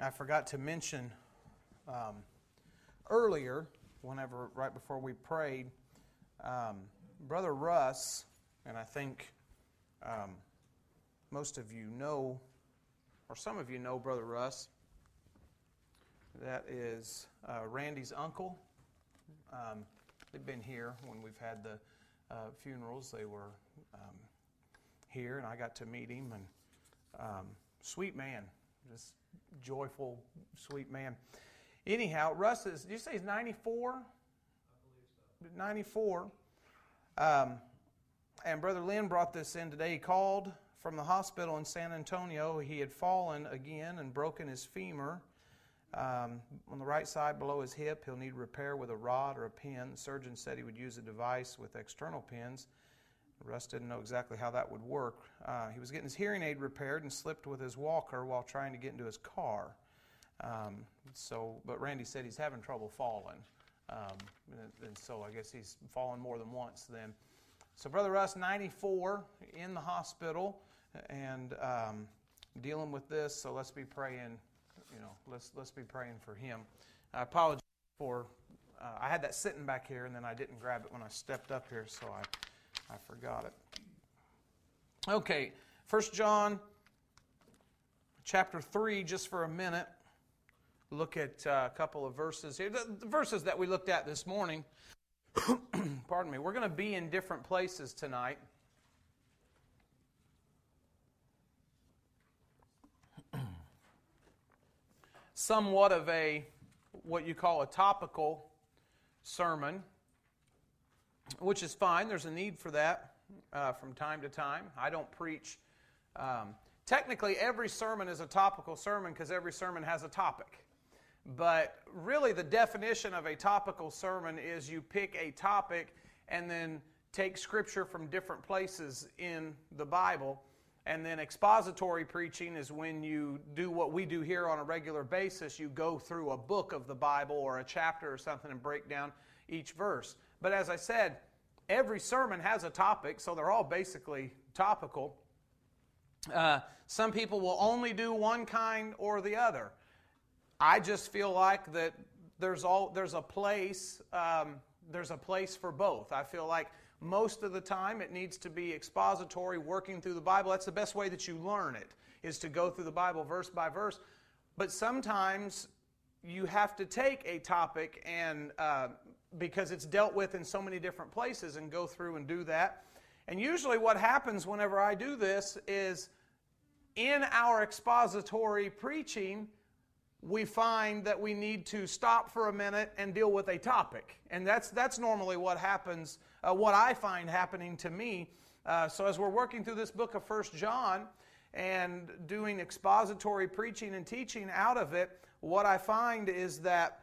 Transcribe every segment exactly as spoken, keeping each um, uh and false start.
I forgot to mention um, earlier, whenever right before we prayed, um, Brother Russ, and I think um, most of you know, or some of you know Brother Russ. That is uh, Randy's uncle. Um, they've been here when we've had the uh, funerals. They were um, here, and I got to meet him. And um, sweet man, just joyful, sweet man. Anyhow, Russ is, did you say he's ninety-four? I believe so. ninety-four. Um, and Brother Lynn brought this in today. He called from the hospital in San Antonio. He had fallen again and broken his femur. Um, on the right side below his hip, he'll need repair with a rod or a pin. The surgeon said he would use a device with external pins. Russ didn't know exactly how that would work. Uh, he was getting his hearing aid repaired and slipped with his walker while trying to get into his car. Um, so, but Randy said he's having trouble falling. Um, and, and so I guess he's fallen more than once then. So Brother Russ, ninety-four, in the hospital and um, dealing with this. So let's be praying. You know, let's let's be praying for him. I apologize for uh, I had that sitting back here and then I didn't grab it when I stepped up here, so I I forgot it. Okay, First John chapter three, just for a minute. Look at uh, a couple of verses here. The, the verses that we looked at this morning. Pardon me. We're going to be in different places tonight. Somewhat of a, what you call a topical sermon, which is fine. There's a need for that uh, from time to time. I don't preach. Um, technically, every sermon is a topical sermon because every sermon has a topic. But really the definition of a topical sermon is you pick a topic and then take scripture from different places in the Bible. And then expository preaching is when you do what we do here on a regular basis. You go through a book of the Bible or a chapter or something and break down each verse. But as I said, every sermon has a topic, so they're all basically topical. Uh, some people will only do one kind or the other. I just feel like that there's all there's a place um, there's a place for both. I feel like most of the time it needs to be expository, working through the Bible. That's the best way that you learn it, is to go through the Bible verse by verse. But sometimes you have to take a topic and uh, because it's dealt with in so many different places, and go through and do that. And usually what happens whenever I do this is in our expository preaching, we find that we need to stop for a minute and deal with a topic. And that's that's normally what happens, uh, what I find happening to me. Uh, so as we're working through this book of First John and doing expository preaching and teaching out of it, what I find is that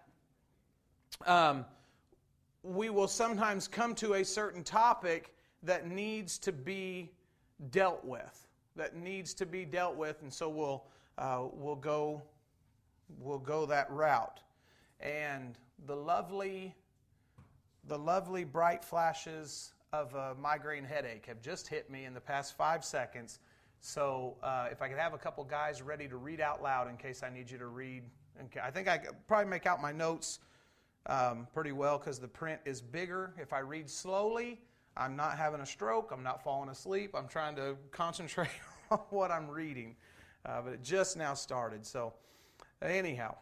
um, we will sometimes come to a certain topic that needs to be dealt with, that needs to be dealt with, and so we'll uh, we'll go... We'll go that route. And the lovely, the lovely bright flashes of a migraine headache have just hit me in the past five seconds. So uh, if I could have a couple guys ready to read out loud in case I need you to read. Okay, I think I could probably make out my notes um, pretty well because the print is bigger. If I read slowly, I'm not having a stroke. I'm not falling asleep. I'm trying to concentrate on what I'm reading. Uh, but it just now started, so... Anyhow,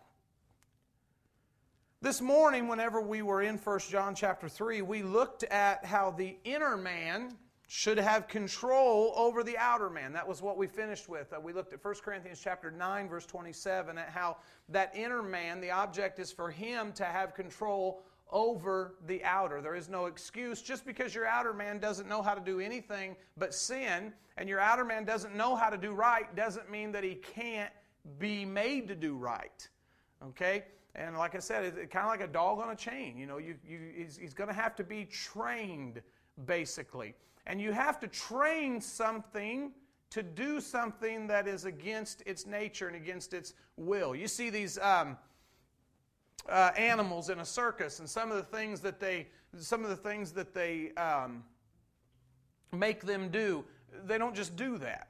this morning, whenever we were in First John chapter three, we looked at how the inner man should have control over the outer man. That was what we finished with. Uh, we looked at First Corinthians chapter nine, verse twenty-seven, at how that inner man, the object is for him to have control over the outer. There is no excuse. Just because your outer man doesn't know how to do anything but sin, and your outer man doesn't know how to do right, doesn't mean that he can't be made to do right, okay? And like I said, it's kind of like a dog on a chain. You know, you, you, he's, he's going to have to be trained, basically. And you have to train something to do something that is against its nature and against its will. You see these um, uh, animals in a circus, and some of the things that they, some of the things that they um, make them do, they don't just do that.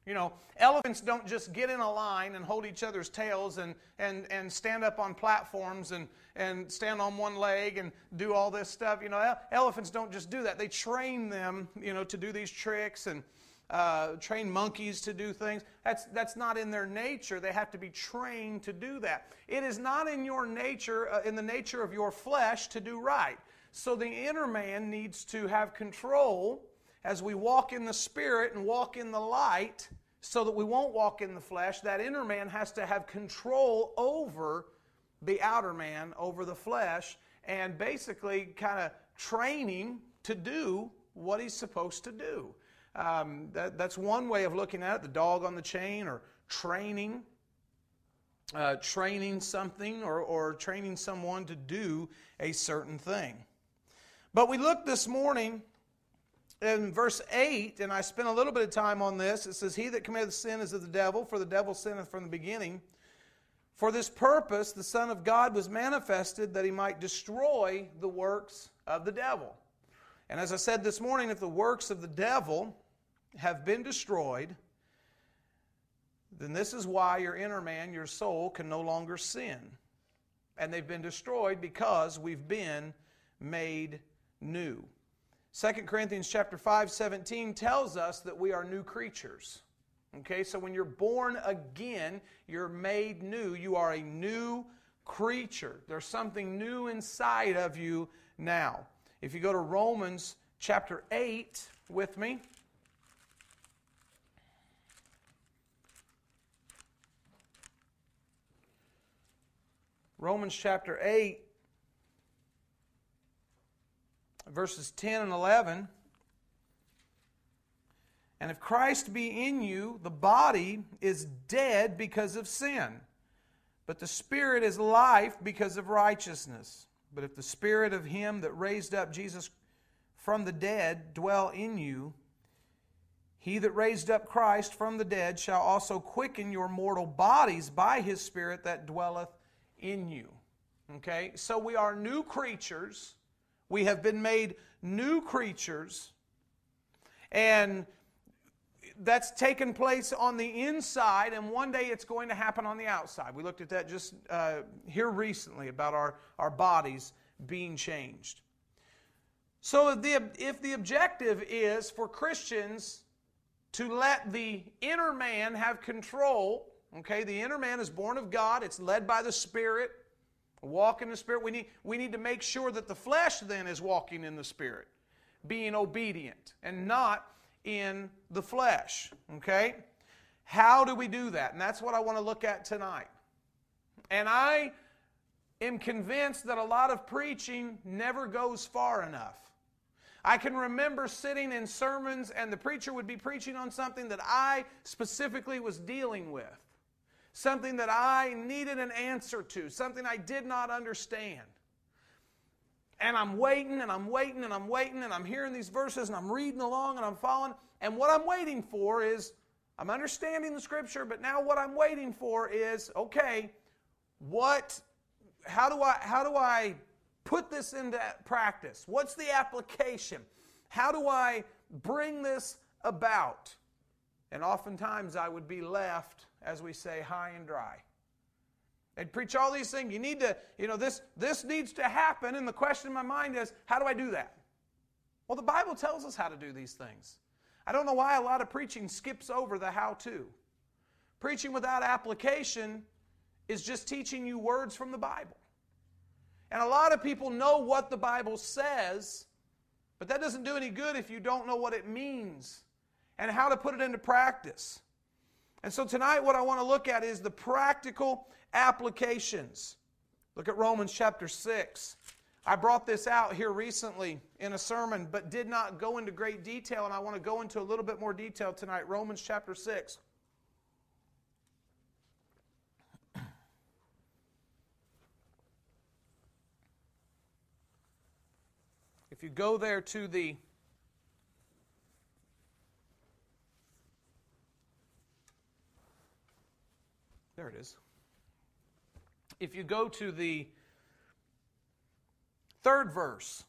You know, elephants don't just get in a line and hold each other's tails and, and, and stand up on platforms and, and stand on one leg and do all this stuff. You know, elephants don't just do that. They train them, you know, to do these tricks and uh, train monkeys to do things. That's, that's not in their nature. They have to be trained to do that. It is not in your nature, uh, in the nature of your flesh to do right. So the inner man needs to have control as we walk in the Spirit and walk in the light, so that we won't walk in the flesh. That inner man has to have control over the outer man, over the flesh, and basically kind of training to do what he's supposed to do. Um, that, that's one way of looking at it, the dog on the chain, or training, uh, training something, or, or training someone to do a certain thing. But we looked this morning in verse eight, and I spent a little bit of time on this. It says, "He that committeth sin is of the devil, for the devil sinneth from the beginning. For this purpose the Son of God was manifested, that he might destroy the works of the devil." And as I said this morning, if the works of the devil have been destroyed, then this is why your inner man, your soul, can no longer sin. And they've been destroyed because we've been made new. Second Corinthians chapter five, seventeen tells us that we are new creatures. Okay, so when you're born again, you're made new. You are a new creature. There's something new inside of you now. If you go to Romans chapter eight with me. Romans chapter eight. Verses ten and eleven. "And if Christ be in you, the body is dead because of sin, but the Spirit is life because of righteousness. But if the Spirit of Him that raised up Jesus from the dead dwell in you, He that raised up Christ from the dead shall also quicken your mortal bodies by His Spirit that dwelleth in you." Okay, so we are new creatures. We have been made new creatures, and that's taken place on the inside, and one day it's going to happen on the outside. We looked at that just uh, here recently about our, our bodies being changed. So if the, if the objective is for Christians to let the inner man have control, okay, the inner man is born of God, it's led by the Spirit. Walk in the Spirit. We need, we need to make sure that the flesh then is walking in the Spirit, being obedient and not in the flesh. Okay? How do we do that? And that's what I want to look at tonight. And I am convinced that a lot of preaching never goes far enough. I can remember sitting in sermons and the preacher would be preaching on something that I specifically was dealing with. Something that I needed an answer to, something I did not understand. And I'm waiting and I'm waiting and I'm waiting and I'm hearing these verses and I'm reading along and I'm following. And what I'm waiting for is, I'm understanding the Scripture, but now what I'm waiting for is, okay, what, how do I, how do I put this into practice? What's the application? How do I bring this about? And oftentimes I would be left, as we say, high and dry. They'd preach all these things. You need to, you know, this, this needs to happen. And the question in my mind is, how do I do that? Well, the Bible tells us how to do these things. I don't know why a lot of preaching skips over the how-to. Preaching without application is just teaching you words from the Bible. And a lot of people know what the Bible says, but that doesn't do any good if you don't know what it means and how to put it into practice. And so tonight what I want to look at is the practical applications. Look at Romans chapter six. I brought this out here recently in a sermon, but did not go into great detail, and I want to go into a little bit more detail tonight. Romans chapter six. If you go there to the There it is. If you go to the third verse,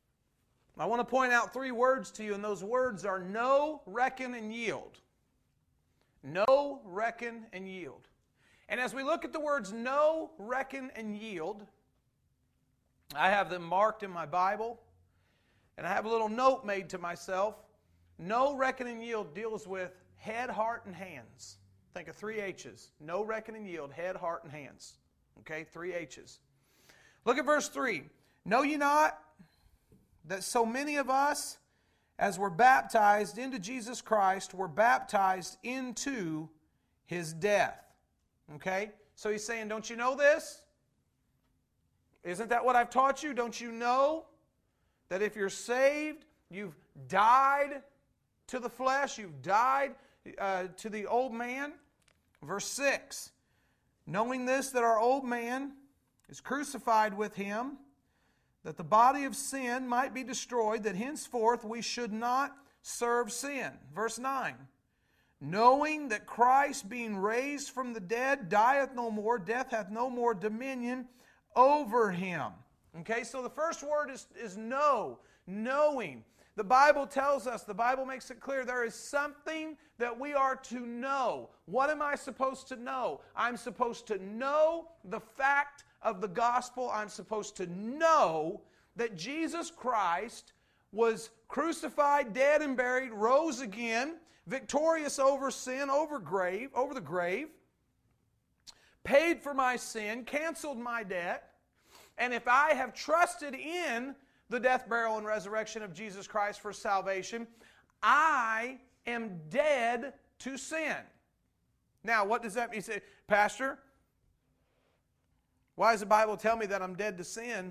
I want to point out three words to you, and those words are know, reckon, and yield. Know, reckon, and yield. And as we look at the words know, reckon, and yield, I have them marked in my Bible, and I have a little note made to myself. Know, reckon, and yield deals with head, heart, and hands. Think of three H's. Know, reckon, and yield, head, heart, and hands. Okay, three H's. Look at verse three. Know ye not that so many of us, as were baptized into Jesus Christ, were baptized into His death? Okay? So he's saying, don't you know this? Isn't that what I've taught you? Don't you know that if you're saved, you've died to the flesh, you've died uh, to the old man? Verse six, knowing this, that our old man is crucified with Him, that the body of sin might be destroyed, that henceforth we should not serve sin. Verse nine, knowing that Christ, being raised from the dead, dieth no more, death hath no more dominion over Him. Okay, so the first word is, is know, knowing. The Bible tells us, the Bible makes it clear, there is something that we are to know. What am I supposed to know? I'm supposed to know the fact of the gospel. I'm supposed to know that Jesus Christ was crucified, dead, and buried, rose again, victorious over sin, over grave, over the grave, paid for my sin, canceled my debt, and if I have trusted in the death, burial, and resurrection of Jesus Christ for salvation, I am dead to sin. Now, what does that mean? You say, Pastor, why does the Bible tell me that I'm dead to sin,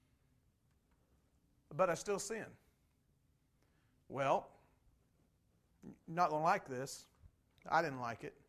but I still sin? Well, you're not going to like this. I didn't like it.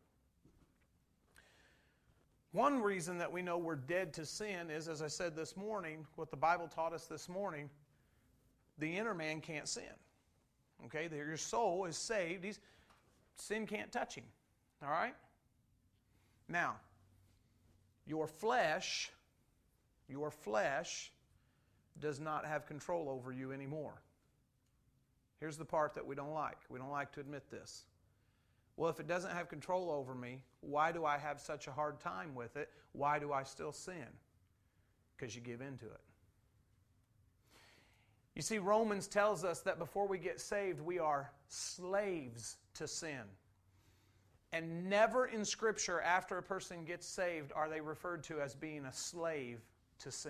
One reason that we know we're dead to sin is, as I said this morning, what the Bible taught us this morning, the inner man can't sin. Okay, your soul is saved. He's, sin can't touch him. All right? Now, your flesh, your flesh does not have control over you anymore. Here's the part that we don't like. We don't like to admit this. Well, if it doesn't have control over me, why do I have such a hard time with it? Why do I still sin? Because you give in to it. You see, Romans tells us that before we get saved, we are slaves to sin. And never in Scripture, after a person gets saved, are they referred to as being a slave to sin.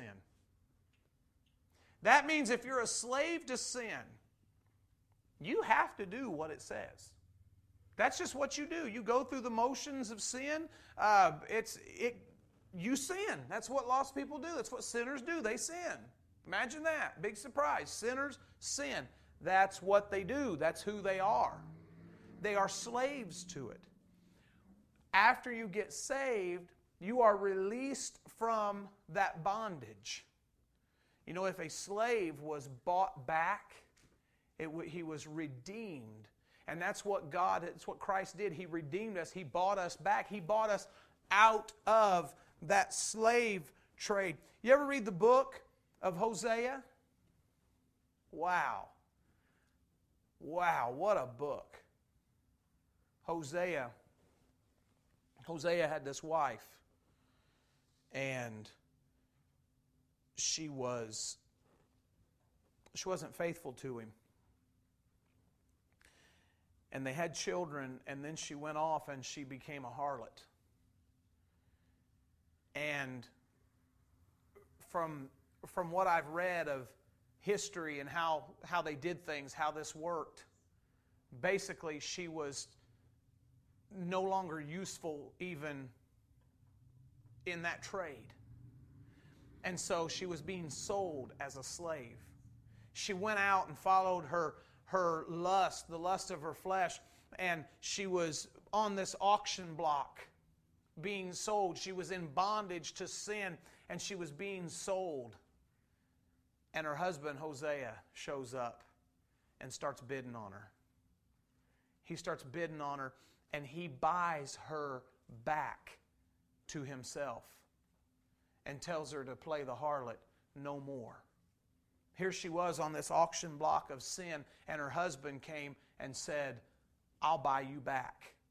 That means if you're a slave to sin, you have to do what it says. That's just what you do. You go through the motions of sin. Uh, it's it. You sin. That's what lost people do. That's what sinners do. They sin. Imagine that. Big surprise. Sinners sin. That's what they do. That's who they are. They are slaves to it. After you get saved, you are released from that bondage. You know, if a slave was bought back, it, he was redeemed. And that's what God, it's what Christ did. He redeemed us. He bought us back. He bought us out of that slave trade. You ever read the book of Hosea? Wow. Wow, what a book. Hosea. Hosea had this wife, and she was, she wasn't faithful to him. And they had children, and then she went off and she became a harlot. And from, from what I've read of history and how, how they did things, how this worked, basically she was no longer useful even in that trade. And so she was being sold as a slave. She went out and followed her her lust, the lust of her flesh, and she was on this auction block being sold. She was in bondage to sin, and she was being sold. And her husband, Hosea, shows up and starts bidding on her. He starts bidding on her, and he buys her back to himself and tells her to play the harlot no more. Here she was on this auction block of sin, and her husband came and said, I'll buy you back.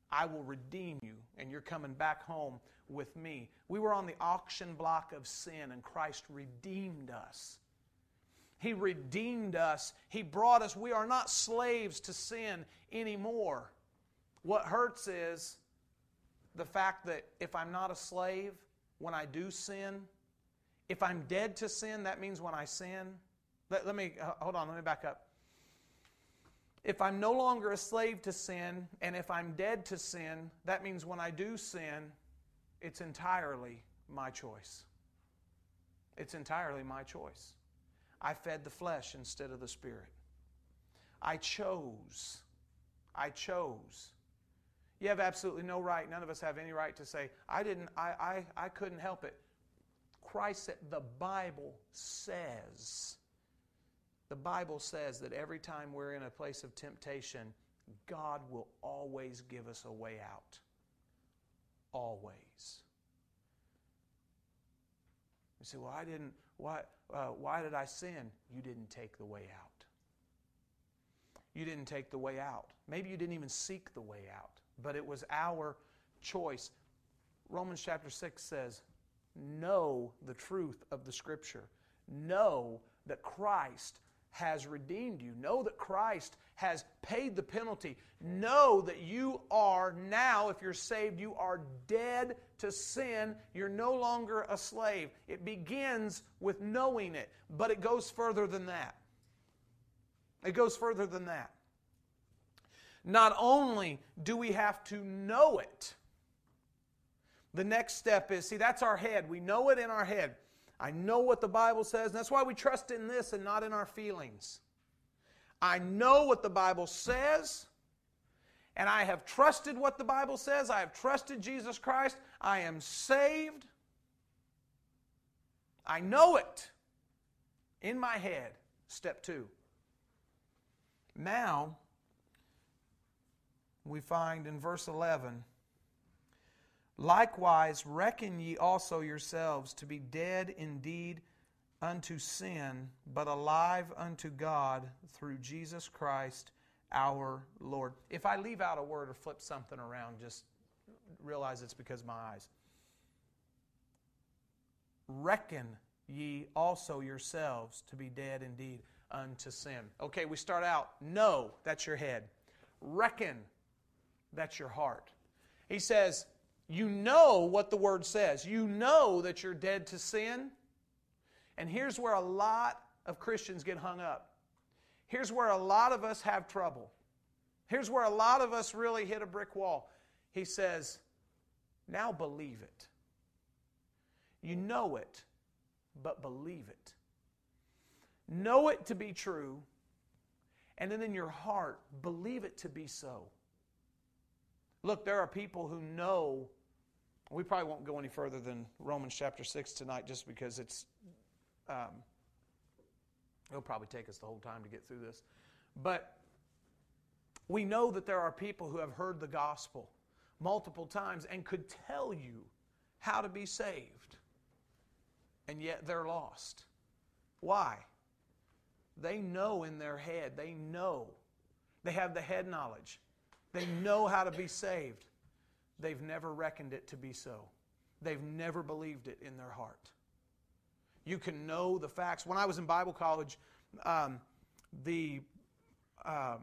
I will redeem you, and you're coming back home with me. We were on the auction block of sin, and Christ redeemed us. He redeemed us. He brought us. We are not slaves to sin anymore. What hurts is the fact that if I'm not a slave, when I do sin, if I'm dead to sin, that means when I sin. Let, let me, uh, hold on, let me back up. If I'm no longer a slave to sin, and if I'm dead to sin, that means when I do sin, it's entirely my choice. It's entirely my choice. I fed the flesh instead of the Spirit. I chose. I chose. You have absolutely no right, none of us have any right to say, I didn't, I, I, I couldn't help it. Christ said, the Bible says, the Bible says that every time we're in a place of temptation, God will always give us a way out. Always. You say, well, I didn't, why, uh, why did I sin? You didn't take the way out. You didn't take the way out. Maybe you didn't even seek the way out, but it was our choice. Romans chapter six says, know the truth of the Scripture. Know that Christ has redeemed you. Know that Christ has paid the penalty. Know that you are now, if you're saved, you are dead to sin. You're no longer a slave. It begins with knowing it, but it goes further than that. It goes further than that. Not only do we have to know it, the next step is, see, that's our head. We know it in our head. I know what the Bible says, and that's why we trust in this and not in our feelings. I know what the Bible says, and I have trusted what the Bible says. I have trusted Jesus Christ. I am saved. I know it in my head. Step two. Now, we find in verse eleven, likewise reckon ye also yourselves to be dead indeed unto sin, but alive unto God through Jesus Christ our Lord. If I leave out a word or flip something around, just realize it's because of my eyes. Reckon ye also yourselves to be dead indeed unto sin. Okay, we start out, know, that's your head. Reckon, that's your heart. He says, you know what the Word says. You know that you're dead to sin. And here's where a lot of Christians get hung up. Here's where a lot of us have trouble. Here's where a lot of us really hit a brick wall. He says, now believe it. You know it, but believe it. Know it to be true, and then in your heart, believe it to be so. Look, there are people who know, we probably won't go any further than Romans chapter six tonight just because it's, um, it'll probably take us the whole time to get through this. But we know that there are people who have heard the gospel multiple times and could tell you how to be saved, and yet they're lost. Why? They know in their head, they know. They have the head knowledge. They know how to be saved. They've never reckoned it to be so. They've never believed it in their heart. You can know the facts. When I was in Bible college, um, the um,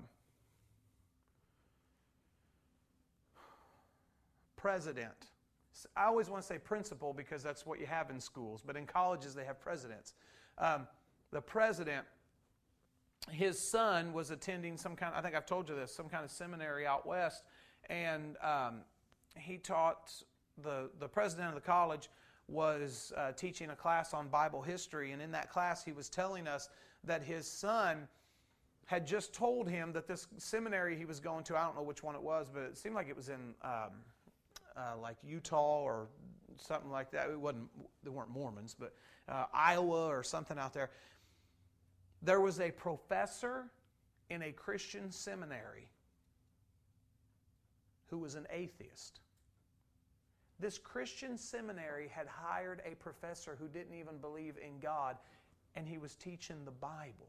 president, I always want to say principal because that's what you have in schools, but in colleges they have presidents. Um, the president, his son was attending some kind, I think I've told you this, some kind of seminary out west, and um, he taught, the, the president of the college was uh, teaching a class on Bible history, and in that class he was telling us that his son had just told him that this seminary he was going to, I don't know which one it was, but it seemed like it was in um, uh, like Utah or something like that. It wasn't, they weren't Mormons, but uh, Iowa or something out there. There was a professor in a Christian seminary who was an atheist. This Christian seminary had hired a professor who didn't even believe in God, and he was teaching the Bible.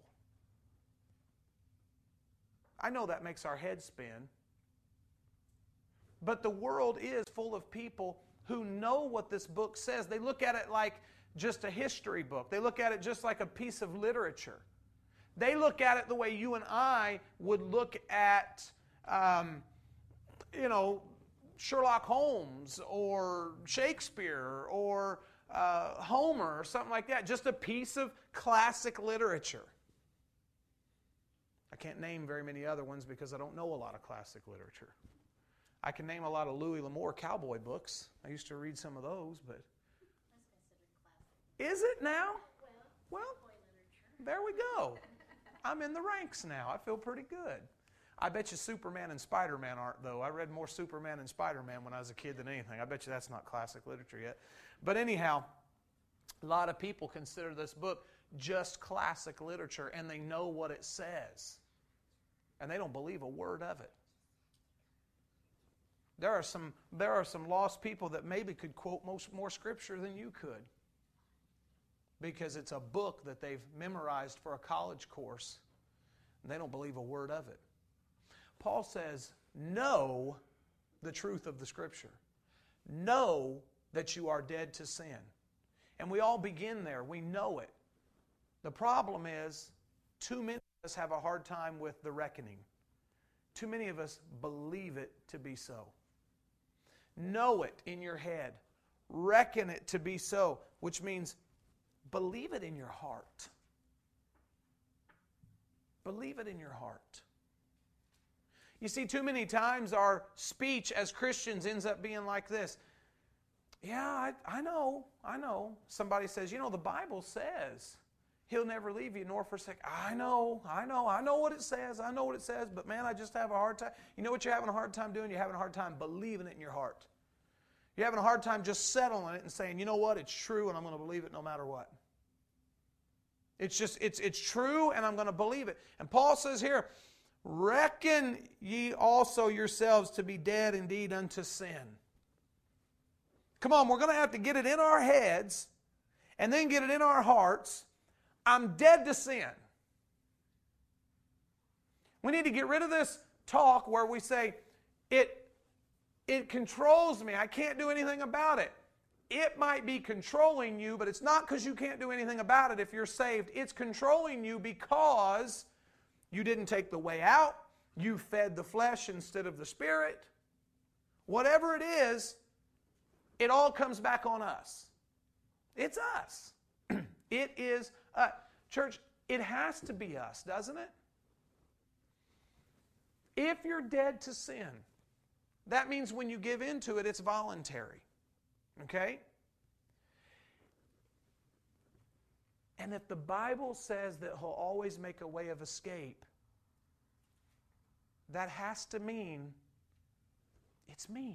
I know that makes our heads spin, But the world is full of people who know what this book says. They look at it like just a history book. They look at it just like a piece of literature. They look at it the way you and I would look at, um, you know, Sherlock Holmes or Shakespeare or uh, Homer or something like that. Just a piece of classic literature. I can't name very many other ones because I don't know a lot of classic literature. I can name a lot of Louis L'Amour cowboy books. I used to read some of those, but... That's considered classic. Is it now? Well, well there we go. I'm in the ranks now. I feel pretty good. I bet you Superman and Spider-Man aren't, though. I read more Superman and Spider-Man when I was a kid than anything. I bet you that's not classic literature yet. But anyhow, a lot of people consider this book just classic literature, and they know what it says. And they don't believe a word of it. There are some, there are some lost people that maybe could quote most, more Scripture than you could, because it's a book that they've memorized for a college course, and they don't believe a word of it. Paul says, know the truth of the Scripture. Know that you are dead to sin. And we all begin there. We know it. The problem is, too many of us have a hard time with the reckoning. Too many of us believe it to be so. Know it in your head. Reckon it to be so, which means believe it in your heart. Believe it in your heart. You see, too many times our speech as Christians ends up being like this. Yeah, I, I know, I know. Somebody says, you know, the Bible says He'll never leave you nor forsake. I know, I know, I know what it says. I know what it says, but man, I just have a hard time. You know what you're having a hard time doing? You're having a hard time believing it in your heart. You're having a hard time just settling it and saying, you know what, it's true and I'm going to believe it no matter what. It's just, it's, it's true and I'm going to believe it. And Paul says here, reckon ye also yourselves to be dead indeed unto sin. Come on, we're going to have to get it in our heads and then get it in our hearts. I'm dead to sin. We need to get rid of this talk where we say, it, it controls me. I can't do anything about it. It might be controlling you, but it's not because you can't do anything about it if you're saved. It's controlling you because you didn't take the way out. You fed the flesh instead of the spirit. Whatever it is, it all comes back on us. It's us. It is Uh, church, it has to be us, doesn't it? If you're dead to sin, that means when you give into it, it's voluntary. Okay? And if the Bible says that He'll always make a way of escape, that has to mean it's me.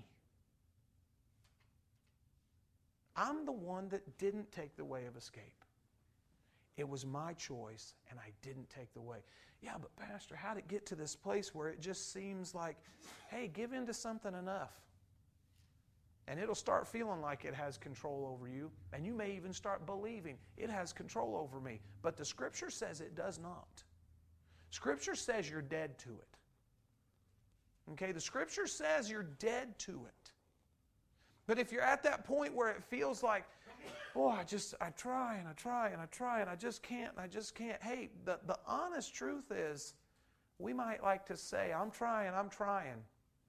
I'm the one that didn't take the way of escape. It was my choice, and I didn't take the way. Yeah, but Pastor, how did it get to this place where it just seems like, hey, give in to something enough, and it'll start feeling like it has control over you, and you may even start believing it has control over me. But the Scripture says it does not. Scripture says you're dead to it. Okay, the Scripture says you're dead to it. But if you're at that point where it feels like, oh, I just, I try and I try and I try and I just can't and I just can't. Hey, the, the honest truth is, we might like to say, I'm trying, I'm trying.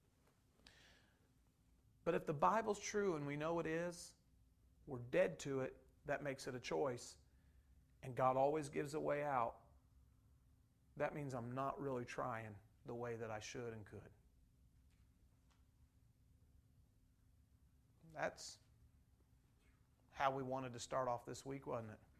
But if the Bible's true and we know it is, we're dead to it, that makes it a choice. And God always gives a way out. That means I'm not really trying the way that I should and could. That's how we wanted to start off this week, wasn't it?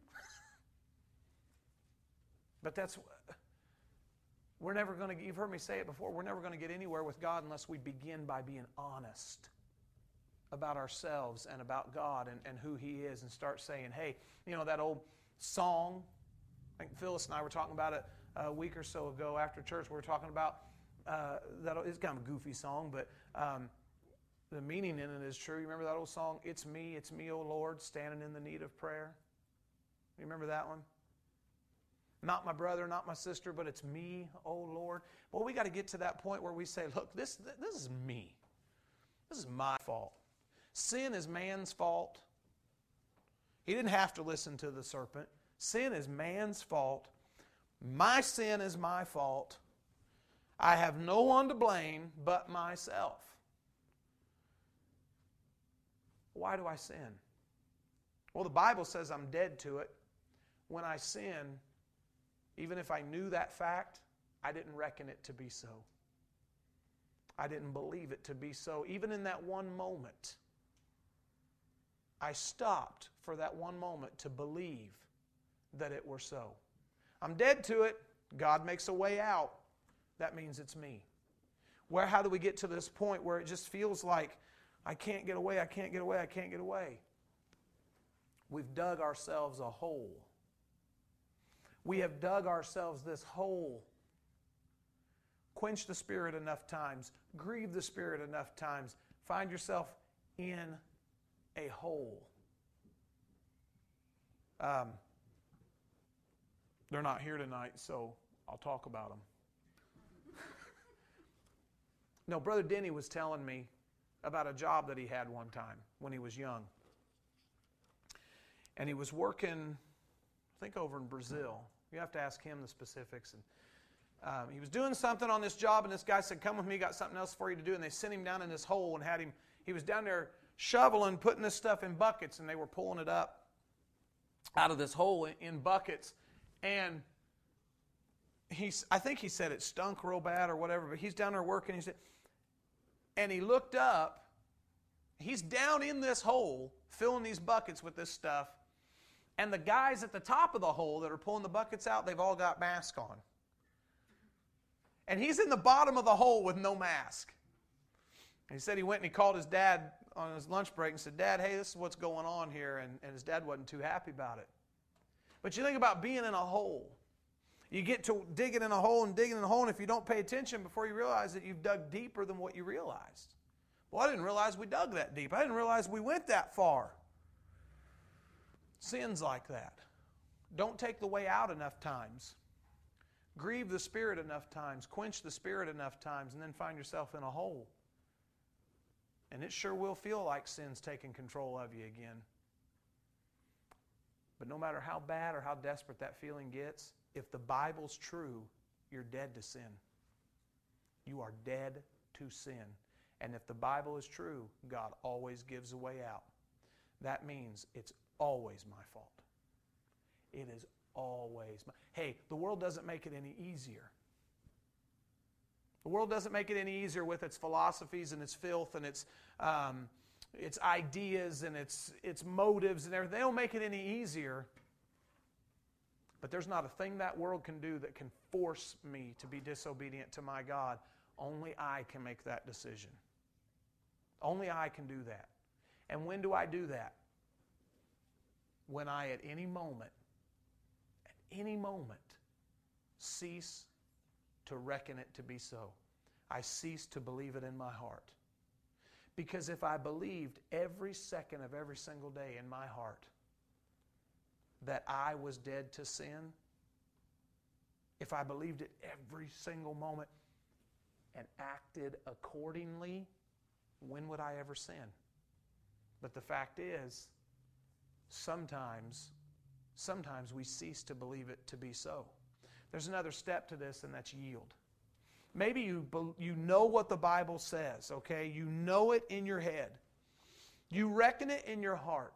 But that's, we're never going to, you've heard me say it before, we're never going to get anywhere with God unless we begin by being honest about ourselves and about God and, and who He is, and start saying, hey, you know that old song, I think Phyllis and I were talking about it a week or so ago after church. We were talking about, uh, that it's kind of a goofy song, but um, the meaning in it is true. You remember that old song, It's Me, It's Me, O Lord, standing in the need of prayer? You remember that one? Not my brother, not my sister, but it's me, O Lord. Well, we got to get to that point where we say, look, this, this is me. This is my fault. Sin is man's fault. He didn't have to listen to the serpent. Sin is man's fault. My sin is my fault. I have no one to blame but myself. Why do I sin? Well, the Bible says I'm dead to it. When I sin, even if I knew that fact, I didn't reckon it to be so. I didn't believe it to be so. Even in that one moment, I stopped for that one moment to believe that it were so. I'm dead to it. God makes a way out. That means it's me. Where, how do we get to this point where it just feels like I can't get away, I can't get away, I can't get away? We've dug ourselves a hole. We have dug ourselves this hole. Quench the Spirit enough times. Grieve the Spirit enough times. Find yourself in a hole. Um, they're not here tonight, so I'll talk about them. No, Brother Denny was telling me about a job that he had one time when he was young. And he was working, I think, over in Brazil. You have to ask him the specifics. And um, he was doing something on this job, and this guy said, "Come with me, got something else for you to do." And they sent him down in this hole and had him, he was down there shoveling, putting this stuff in buckets, and they were pulling it up out of this hole in, in buckets. And he's, I think he said it stunk real bad or whatever, but he's down there working. He said, and he looked up. He's down in this hole, filling these buckets with this stuff. And the guys at the top of the hole that are pulling the buckets out, they've all got masks on. And he's in the bottom of the hole with no mask. And he said he went and he called his dad on his lunch break and said, "Dad, hey, this is what's going on here." And, and his dad wasn't too happy about it. But you think about being in a hole. You get to digging in a hole and digging in a hole, and if you don't pay attention before you realize that you've dug deeper than what you realized. Well, I didn't realize we dug that deep. I didn't realize we went that far. Sins like that. Don't take the way out enough times. Grieve the Spirit enough times. Quench the Spirit enough times, and then find yourself in a hole. And it sure will feel like sin's taking control of you again. But no matter how bad or how desperate that feeling gets, if the Bible's true, you're dead to sin. You are dead to sin. And if the Bible is true, God always gives a way out. That means it's always my fault. It is always my... Hey, the world doesn't make it any easier. The world doesn't make it any easier with its philosophies and its filth and its um, its ideas and its its motives and everything. They don't make it any easier. But there's not a thing that world can do that can force me to be disobedient to my God. Only I can make that decision. Only I can do that. And when do I do that? When I, at any moment, at any moment, cease to reckon it to be so. I cease to believe it in my heart. Because if I believed every second of every single day in my heart that I was dead to sin, if I believed it every single moment and acted accordingly, when would I ever sin? But the fact is, sometimes, sometimes we cease to believe it to be so. There's another step to this, and that's yield. Maybe you, you know what the Bible says, okay? You know it in your head. You reckon it in your heart.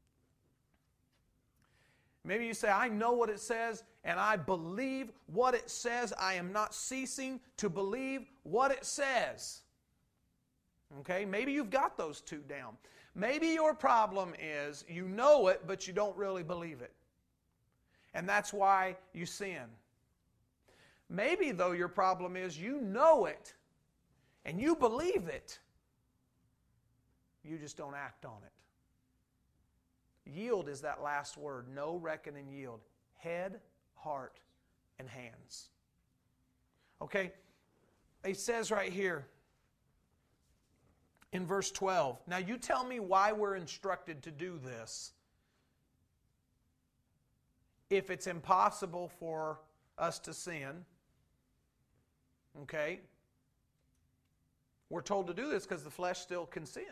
Maybe you say, I know what it says, and I believe what it says. I am not ceasing to believe what it says. Okay? Maybe you've got those two down. Maybe your problem is you know it, but you don't really believe it. And that's why you sin. Maybe, though, your problem is you know it, and you believe it. You just don't act on it. Yield is that last word. Know, reckon, and yield. Head, heart, and hands. Okay? It says right here in verse twelve. Now you tell me why we're instructed to do this if it's impossible for us to sin. Okay? We're told to do this because the flesh still can sin.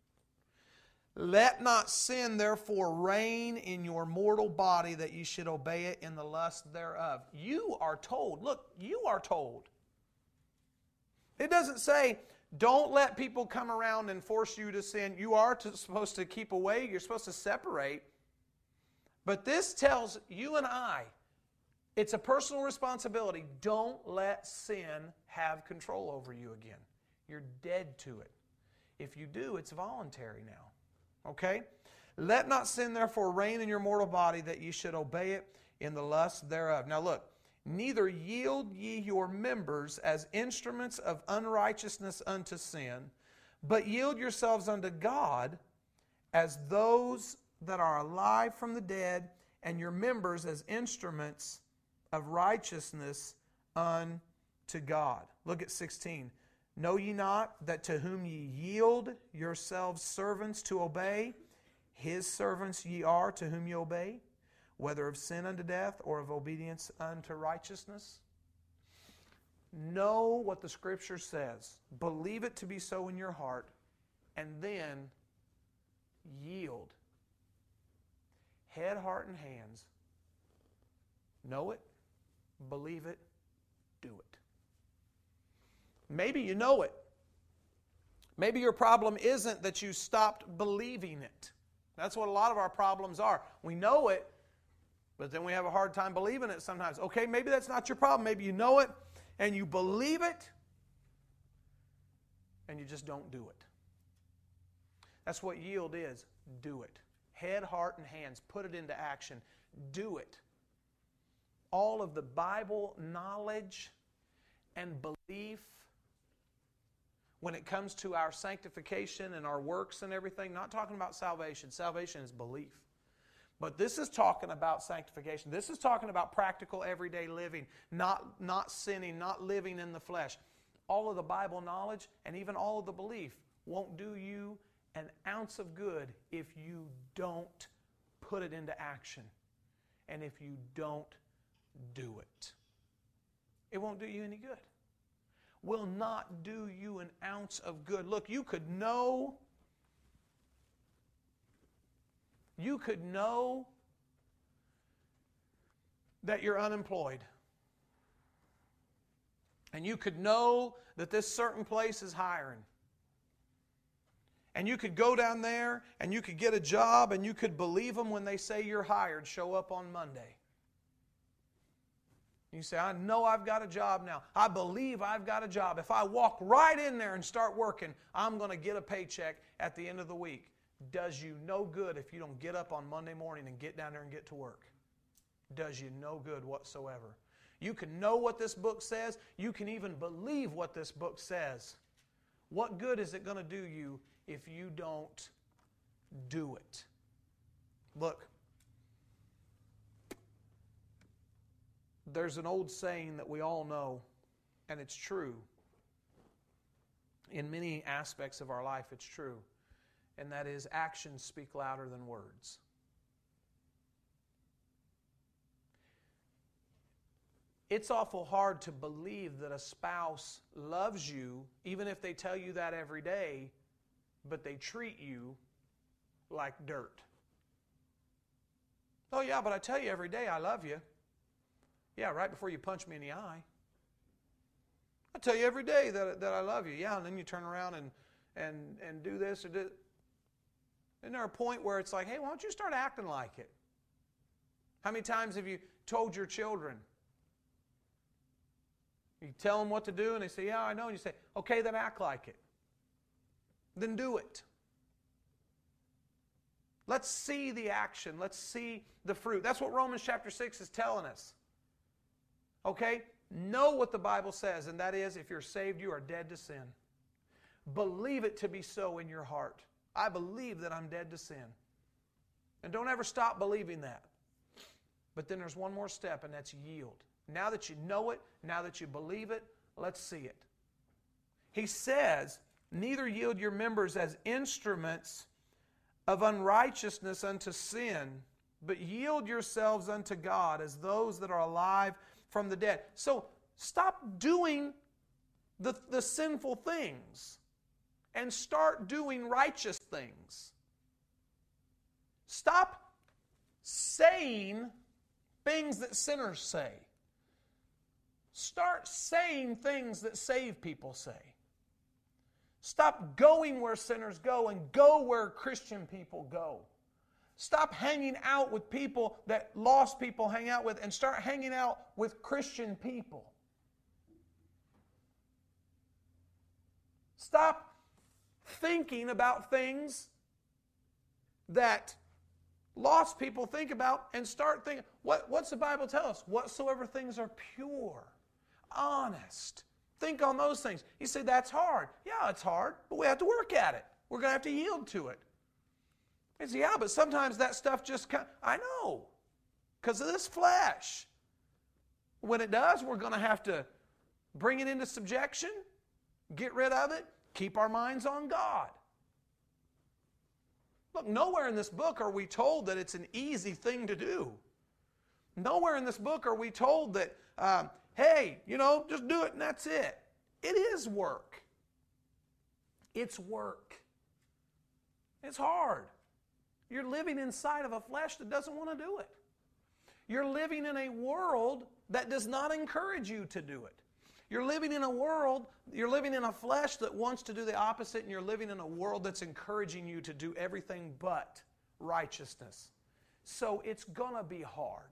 Let not sin therefore reign in your mortal body, that ye should obey it in the lust thereof. You are told. Look, you are told. It doesn't say, don't let people come around and force you to sin. You are to, supposed to keep away. You're supposed to separate. But this tells you and I, it's a personal responsibility. Don't let sin have control over you again. You're dead to it. If you do, it's voluntary now. Okay? Let not sin therefore reign in your mortal body, that ye should obey it in the lust thereof. Now look, neither yield ye your members as instruments of unrighteousness unto sin, but yield yourselves unto God as those that are alive from the dead, and your members as instruments of righteousness unto God. Look at sixteen. Know ye not that to whom ye yield yourselves servants to obey, his servants ye are to whom ye obey, whether of sin unto death or of obedience unto righteousness? Know what the Scripture says. Believe it to be so in your heart, and then yield. Head, heart, and hands. Know it, believe it, do it. Maybe you know it. Maybe your problem isn't that you stopped believing it. That's what a lot of our problems are. We know it, but then we have a hard time believing it sometimes. Okay, maybe that's not your problem. Maybe you know it and you believe it and you just don't do it. That's what yield is. Do it. Head, heart, and hands. Put it into action. Do it. All of the Bible knowledge and belief when it comes to our sanctification and our works and everything, not talking about salvation. Salvation is belief. But this is talking about sanctification. This is talking about practical everyday living, not, not sinning, not living in the flesh. All of the Bible knowledge and even all of the belief won't do you an ounce of good if you don't put it into action and if you don't do it. It won't do you any good. Will not do you an ounce of good. Look, you could know, you could know that you're unemployed. And you could know that this certain place is hiring. And you could go down there and you could get a job and you could believe them when they say you're hired. Show up on Monday. You say, I know I've got a job now. I believe I've got a job. If I walk right in there and start working, I'm going to get a paycheck at the end of the week. Does you no good if you don't get up on Monday morning and get down there and get to work. Does you no good whatsoever. You can know what this book says. You can even believe what this book says. What good is it going to do you if you don't do it? Look. There's an old saying that we all know, and it's true. In many aspects of our life, it's true. And that is, actions speak louder than words. It's awful hard to believe that a spouse loves you, even if they tell you that every day, but they treat you like dirt. Oh yeah, but I tell you every day I love you. Yeah, right before you punch me in the eye. I tell you every day that, that I love you. Yeah, and then you turn around and, and, and do this or do. Isn't there a point where it's like, hey, why don't you start acting like it? How many times have you told your children? You tell them what to do and they say, yeah, I know. And you say, okay, then act like it. Then do it. Let's see the action. Let's see the fruit. That's what Romans chapter six is telling us. Okay? Know what the Bible says, and that is, if you're saved, you are dead to sin. Believe it to be so in your heart. I believe that I'm dead to sin. And don't ever stop believing that. But then there's one more step, and that's yield. Now that you know it, now that you believe it, let's see it. He says, neither yield your members as instruments of unrighteousness unto sin, but yield yourselves unto God as those that are alive from the dead. So stop doing the, the sinful things. and start doing righteous things. Stop saying things that sinners say. Start saying things that saved people say. Stop going where sinners go and go where Christian people go. Stop hanging out with people that lost people hang out with and start hanging out with Christian people. Stop thinking about things that lost people think about and start thinking, what, what's the Bible tell us? Whatsoever things are pure, honest. Think on those things. You say, that's hard. Yeah, it's hard, but we have to work at it. We're going to have to yield to it. You say, yeah, but sometimes that stuff just comes. I know, because of this flesh. When it does, we're going to have to bring it into subjection, get rid of it, keep our minds on God. Look, nowhere in this book are we told that it's an easy thing to do. Nowhere in this book are we told that, um, hey, you know, just do it and that's it. It is work. It's work. It's hard. You're living inside of a flesh that doesn't want to do it. You're living in a world that does not encourage you to do it. You're living in a world, you're living in a flesh that wants to do the opposite, and you're living in a world that's encouraging you to do everything but righteousness. So it's going to be hard.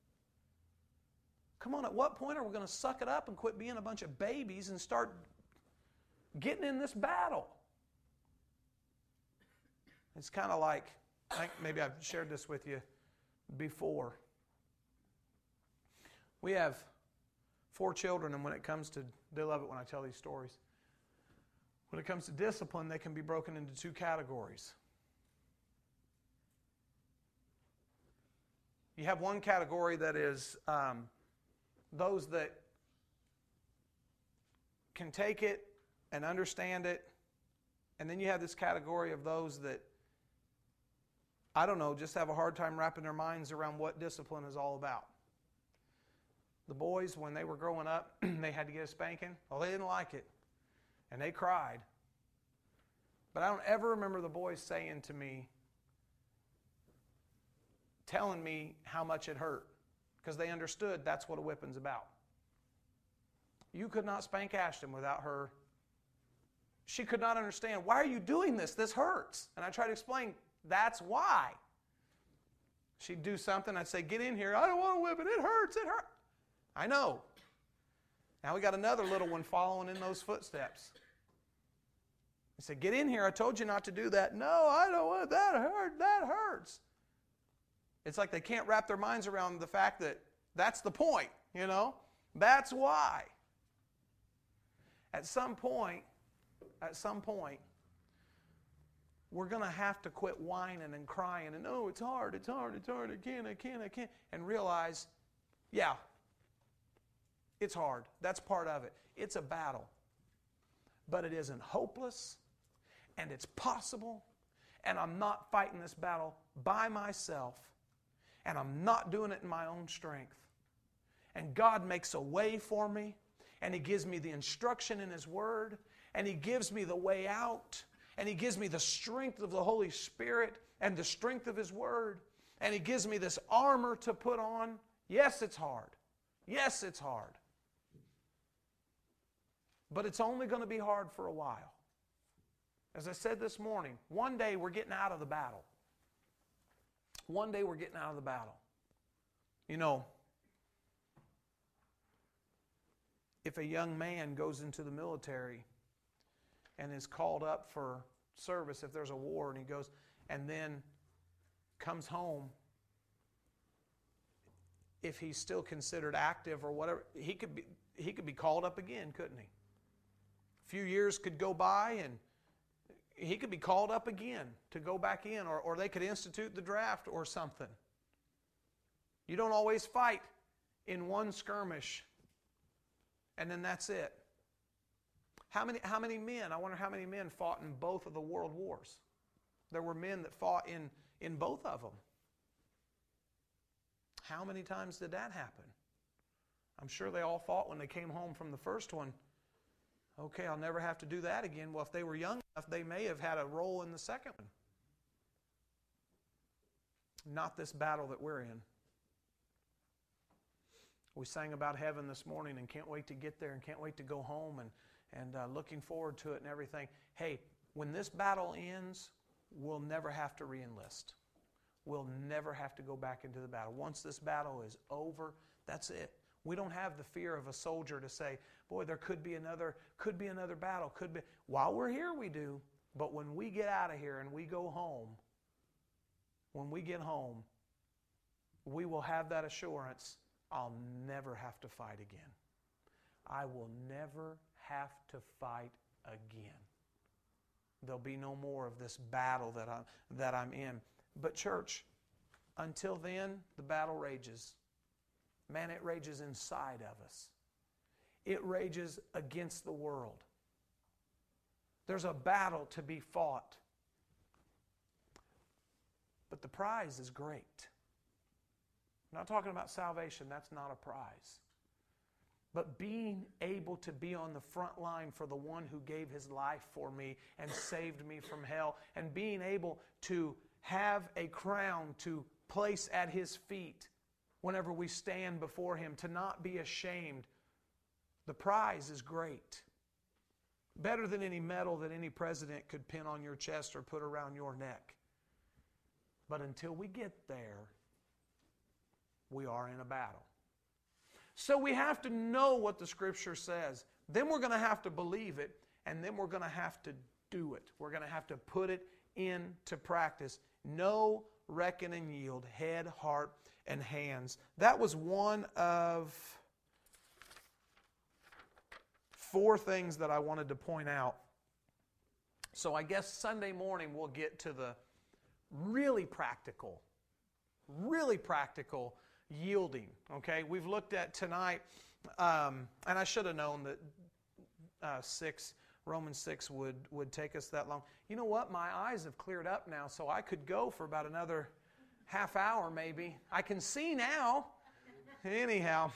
Come on, at what point are we going to suck it up and quit being a bunch of babies and start getting in this battle? It's kind of like, I think maybe I've shared this with you before. We have four children, and when it comes to, they love it when I tell these stories. When it comes to discipline, they can be broken into two categories. You have one category that is um, those that can take it and understand it, and then you have this category of those that, I don't know, just have a hard time wrapping their minds around what discipline is all about. The boys, when they were growing up, they had to get a spanking. Well, they didn't like it, and they cried. But I don't ever remember the boys saying to me, telling me how much it hurt, because they understood that's what a whipping's about. You could not spank Ashton without her. She could not understand, why are you doing this? This hurts. And I tried to explain, that's why. She'd do something, I'd say, get in here. I don't want to whip it. It hurts. It hurts. I know. Now we got another little one following in those footsteps. I said, get in here. I told you not to do that. No, I don't want that. Hurt. That hurts. It's like they can't wrap their minds around the fact that that's the point, you know. That's why. At some point, at some point, we're going to have to quit whining and crying and, oh, it's hard, it's hard, it's hard, I can't, I can't, I can't, and realize, yeah, it's hard. That's part of it. It's a battle. But it isn't hopeless, and it's possible, and I'm not fighting this battle by myself, and I'm not doing it in my own strength. And God makes a way for me, and He gives me the instruction in His Word, and He gives me the way out, and He gives me the strength of the Holy Spirit and the strength of His Word, and He gives me this armor to put on. Yes, it's hard. Yes, it's hard. But it's only going to be hard for a while. As I said this morning, one day we're getting out of the battle. One day we're getting out of the battle. You know, if a young man goes into the military and is called up for service, if there's a war, and he goes and then comes home, if he's still considered active or whatever, he could be he could be called up again, couldn't he? A few years could go by and he could be called up again to go back in, or, or they could institute the draft or something. You don't always fight in one skirmish and then that's it. How many, how many men, I wonder how many men fought in both of the world wars? There were men that fought in, in both of them. How many times did that happen? I'm sure they all fought when they came home from the first one. Okay, I'll never have to do that again. Well, if they were young enough, they may have had a role in the second one. Not this battle that we're in. We sang about heaven this morning and can't wait to get there and can't wait to go home and, and uh, looking forward to it and everything. Hey, when this battle ends, we'll never have to re-enlist. We'll never have to go back into the battle. Once this battle is over, that's it. We don't have the fear of a soldier to say, boy, there could be another, could be another battle, could be. While we're here, we do. But when we get out of here and we go home, when we get home, we will have that assurance, I'll never have to fight again. I will never have to fight again. There'll be no more of this battle that I'm, that I'm in. But church, until then, the battle rages. Man, it rages inside of us. It rages against the world. There's a battle to be fought. But the prize is great. I'm not talking about salvation. That's not a prize. But being able to be on the front line for the one who gave his life for me and saved me from hell, and being able to have a crown to place at his feet whenever we stand before him, to not be ashamed, the prize is great. Better than any medal that any president could pin on your chest or put around your neck. But until we get there, we are in a battle. So we have to know what the Scripture says. Then we're going to have to believe it, and then we're going to have to do it. We're going to have to put it into practice. Know, reckon, and yield. Head, heart, and hands. That was one of four things that I wanted to point out. So I guess Sunday morning we'll get to the really practical, really practical yielding. Okay, we've looked at tonight, um, and I should have known that uh, six Romans six would would take us that long. You know what? My eyes have cleared up now, so I could go for about another half hour, maybe. I can see now. Anyhow,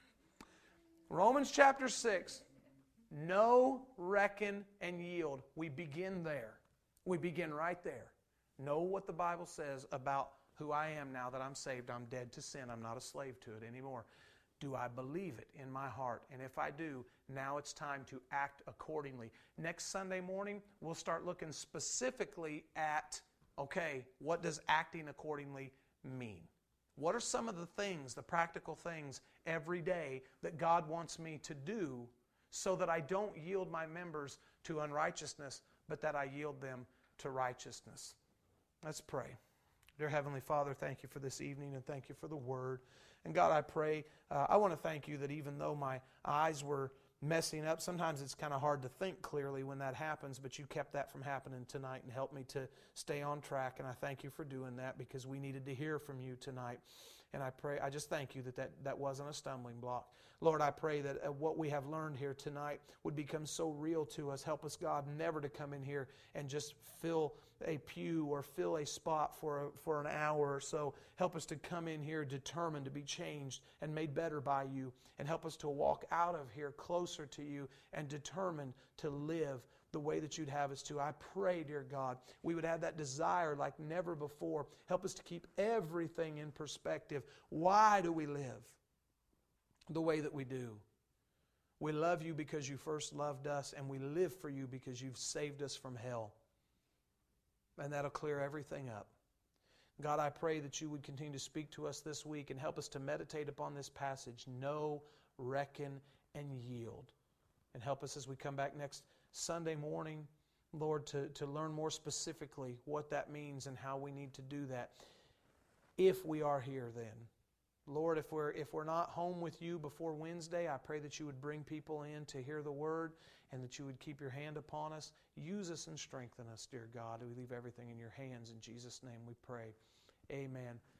Romans chapter six. Know, reckon, and yield. We begin there. We begin right there. Know what the Bible says about who I am now that I'm saved. I'm dead to sin. I'm not a slave to it anymore. Do I believe it in my heart? And if I do, now it's time to act accordingly. Next Sunday morning, we'll start looking specifically at, okay, what does acting accordingly mean? What are some of the things, the practical things every day that God wants me to do so that I don't yield my members to unrighteousness, but that I yield them to righteousness? Let's pray. Dear Heavenly Father, thank you for this evening and thank you for the Word. And God, I pray, uh, I want to thank you that even though my eyes were messing up, sometimes it's kind of hard to think clearly when that happens, but you kept that from happening tonight and helped me to stay on track. And I thank you for doing that because we needed to hear from you tonight. And I pray, I just thank you that that, that wasn't a stumbling block. Lord, I pray that uh, what we have learned here tonight would become so real to us. Help us, God, never to come in here and just fill a pew or fill a spot for a, for an hour or so. Help us to come in here determined to be changed and made better by you. And help us to walk out of here closer to you and determined to live the way that you'd have us to. I pray, dear God, we would have that desire like never before. Help us to keep everything in perspective. Why do we live the way that we do? We love you because you first loved us, and we live for you because you've saved us from hell. And that'll clear everything up. God, I pray that you would continue to speak to us this week and help us to meditate upon this passage. Know, reckon, and yield. And help us as we come back next Sunday morning, Lord, to, to learn more specifically what that means and how we need to do that. If we are here then. Lord, if we're, if we're not home with you before Wednesday, I pray that you would bring people in to hear the word and that you would keep your hand upon us. Use us and strengthen us, dear God. We leave everything in your hands. In Jesus' name we pray. Amen.